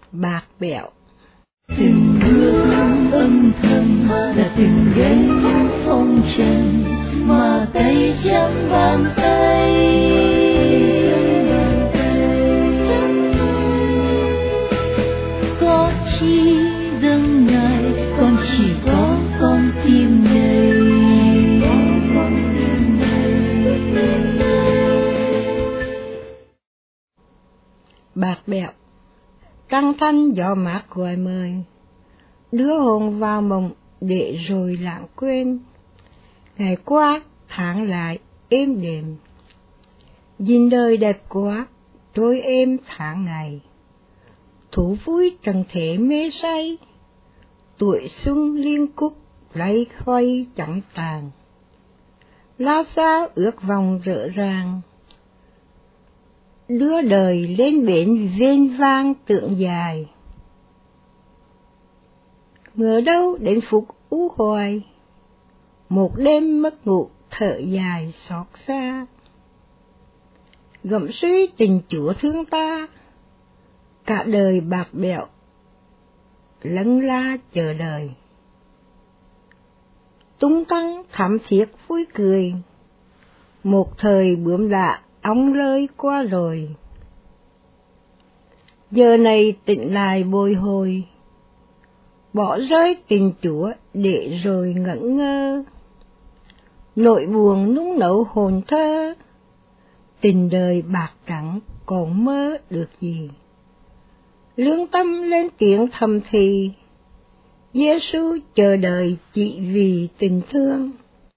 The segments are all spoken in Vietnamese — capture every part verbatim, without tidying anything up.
Bạc bẽo. Tình bước âm thầm là tình ghé phong trần, mà tay trắng bàn tay. Có chi dâng ngài, con chỉ có con tim này. Bạc bẽo. Trăng thanh gió mát gọi mời, đưa hồn vào mộng để rồi lãng quên. Ngày qua tháng lại êm đềm, nhìn đời đẹp quá trôi êm tháng ngày. Thú vui trần thế mê say, tuổi xuân liên cúc lấy khoay chẳng tàn. Lao xa ước vòng rỡ ràng, đưa đời lên bến vên vang tượng dài. Ngờ đâu đến phút u hoài, một đêm mất ngủ thở dài xót xa. Gặm suy tình Chúa thương ta, cả đời bạc bẽo lâng la chờ đợi. Tung tăng thảm thiết vui cười, một thời bướm lạ ong rơi qua rồi. Giờ này tỉnh lại bồi hồi, bỏ rơi tình Chúa để rồi ngẩn ngơ. Nỗi buồn nung nấu hồn thơ, tình đời bạc trắng còn mơ được gì. Lương tâm lên tiếng thầm thì, Giê-xu chờ đợi chỉ vì tình thương.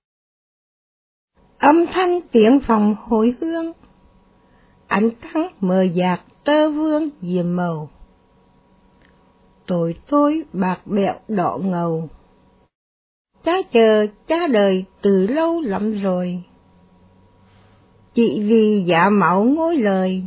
Âm thanh tiếng vọng hồi hương, ánh trăng mờ dạt tơ vương diệm màu. Tội tôi bạc bẽo đỏ ngầu, cha chờ cha đời từ lâu lắm rồi. Chỉ vì giả mạo ngôi lời,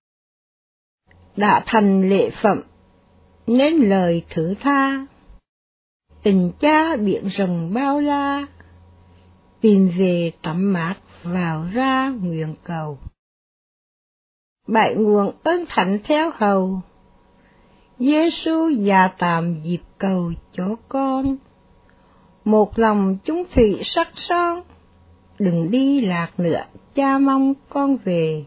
đã thành lệ phẩm nên lời thứ tha. Tình cha biển rộng bao la, tìm về tắm mát vào ra nguyện cầu. Bảy nguồn ơn thánh theo hầu, Giê-xu già tạm dịp cầu cho con. Một lòng chung thủy sắc son, đừng đi lạc nữa, cha mong con về.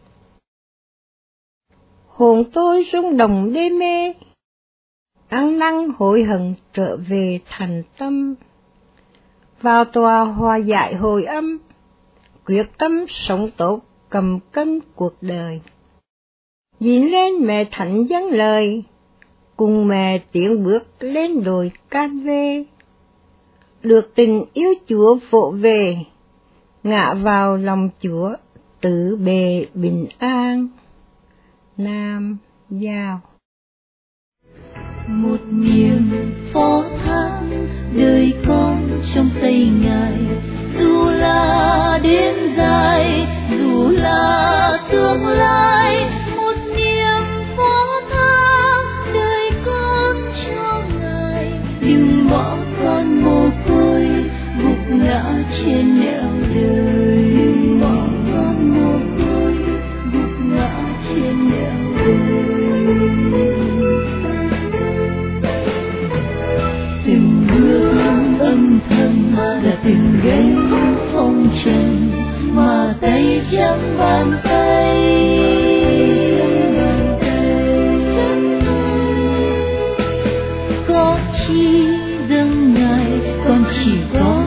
Hồn tôi rung động đê mê, ăn năn hối hận trở về thành tâm. Vào tòa hòa giải hồi âm, quyết tâm sống tốt cầm cân cuộc đời. Nhìn lên mẹ thánh dâng lời, cùng mẹ tiến bước lên đồi can vê. Được tình yêu Chúa vỗ về, ngã vào lòng Chúa tứ bề bình an. Nam Giao. Một niềm phó thác đời con trong tay Ngài, dù là đêm dài, dù là tương lai. Một niềm phó thác đời con cho Ngài, đừng bỏ con mồ côi gục ngã trên nẻo đời. Đừng bỏ con mồ côi gục ngã trên nẻo đời. Tình bước âm thầm là tình ghé phong trần, mà tay trắng bàn tay. Có chi dâng ngài, con chỉ có